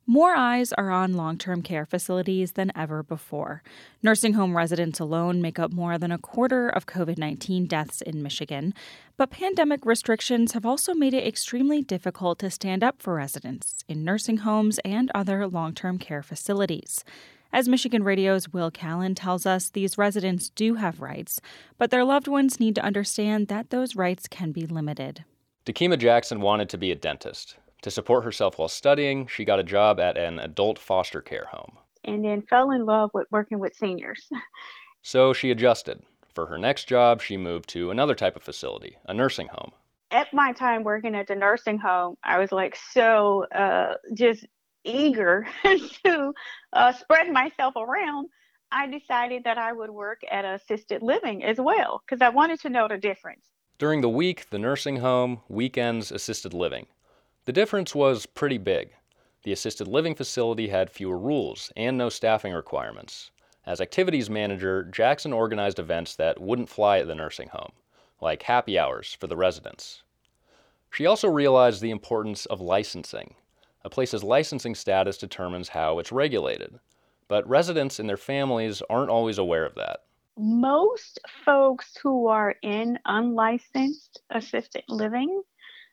More eyes are on long-term care facilities than ever before. Nursing home residents alone make up more than a quarter of COVID-19 deaths in Michigan. But pandemic restrictions have also made it extremely difficult to stand up for residents in nursing homes and other long-term care facilities. As Michigan Radio's Will Callan tells us, these residents do have rights, but their loved ones need to understand that those rights can be limited. Dakima Jackson wanted to be a dentist. To support herself while studying, she got a job at an adult foster care home. And then fell in love with working with seniors. So she adjusted. For her next job, she moved to another type of facility, a nursing home. At my time working at the nursing home, I was just eager to spread myself around. I decided that I would work at assisted living as well because I wanted to know the difference. During the week, the nursing home, weekends, assisted living. The difference was pretty big. The assisted living facility had fewer rules and no staffing requirements. As activities manager, Jackson organized events that wouldn't fly at the nursing home, like happy hours for the residents. She also realized the importance of licensing. A place's licensing status determines how it's regulated, but residents and their families aren't always aware of that. Most folks who are in unlicensed assisted living,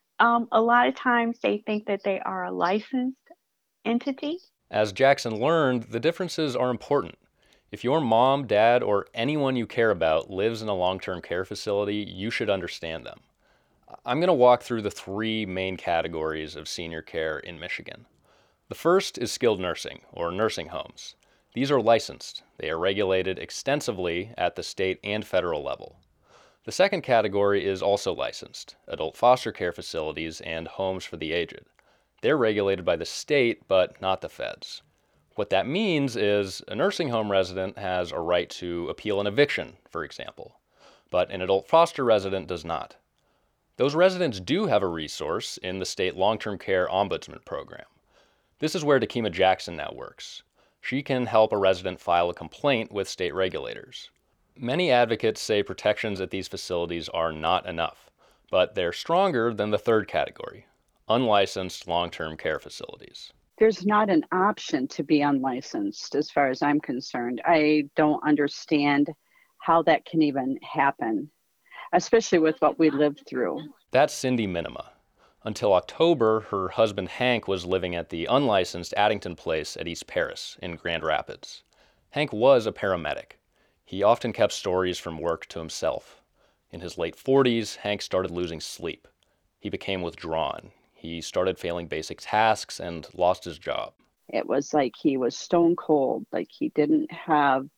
a lot of times they think that they are a licensed entity. As Jackson learned, the differences are important. If your mom, dad, or anyone you care about lives in a long-term care facility, you should understand them. I'm going to walk through the three main categories of senior care in Michigan. The first is skilled nursing, or nursing homes. These are licensed. They are regulated extensively at the state and federal level. The second category is also licensed, adult foster care facilities and homes for the aged. They're regulated by the state, but not the feds. What that means is a nursing home resident has a right to appeal an eviction, for example, but an adult foster resident does not. Those residents do have a resource in the state long-term care ombudsman program. This is where Dakima Jackson now works. She can help a resident file a complaint with state regulators. Many advocates say protections at these facilities are not enough, but they're stronger than the third category, unlicensed long-term care facilities. There's not an option to be unlicensed as far as I'm concerned. I don't understand how that can even happen, especially with what we lived through. That's Cindy Minima. Until October, her husband Hank was living at the unlicensed Addington Place at East Paris in Grand Rapids. Hank was a paramedic. He often kept stories from work to himself. In his late 40s, Hank started losing sleep. He became withdrawn. He started failing basic tasks and lost his job. It was like he was stone cold, like he didn't have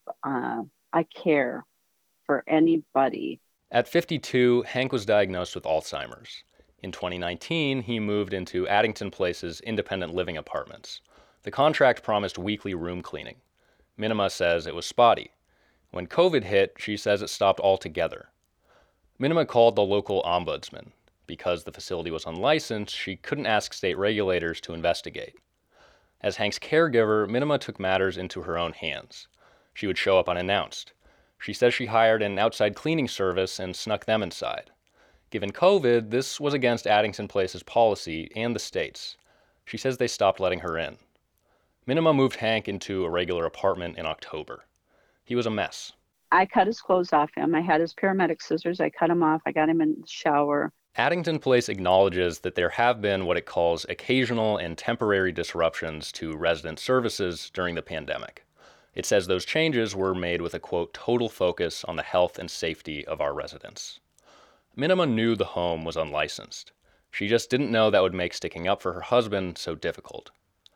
a care for anybody. At 52, Hank was diagnosed with Alzheimer's. In 2019, he moved into Addington Place's independent living apartments. The contract promised weekly room cleaning. Minima says it was spotty. When COVID hit, she says it stopped altogether. Minima called the local ombudsman. Because the facility was unlicensed, she couldn't ask state regulators to investigate. As Hank's caregiver, Minima took matters into her own hands. She would show up unannounced. She says she hired an outside cleaning service and snuck them inside. Given COVID, this was against Addington Place's policy and the state's. She says they stopped letting her in. Minima moved Hank into a regular apartment in October. He was a mess. I cut his clothes off him. I had his paramedic scissors. I cut him off. I got him in the shower. Addington Place acknowledges that there have been what it calls occasional and temporary disruptions to resident services during the pandemic. It says those changes were made with a, quote, total focus on the health and safety of our residents. Minima knew the home was unlicensed. She just didn't know that would make sticking up for her husband so difficult.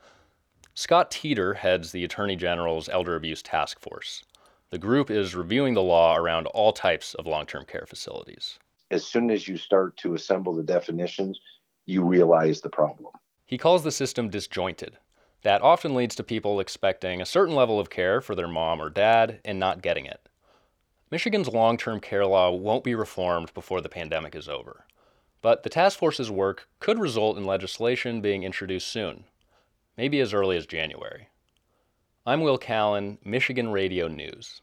Scott Teeter heads the Attorney General's Elder Abuse Task Force. The group is reviewing the law around all types of long-term care facilities. As soon as you start to assemble the definitions, you realize the problem. He calls the system disjointed. That often leads to people expecting a certain level of care for their mom or dad and not getting it. Michigan's long-term care law won't be reformed before the pandemic is over. But the task force's work could result in legislation being introduced soon, maybe as early as January. I'm Will Callan, Michigan Radio News.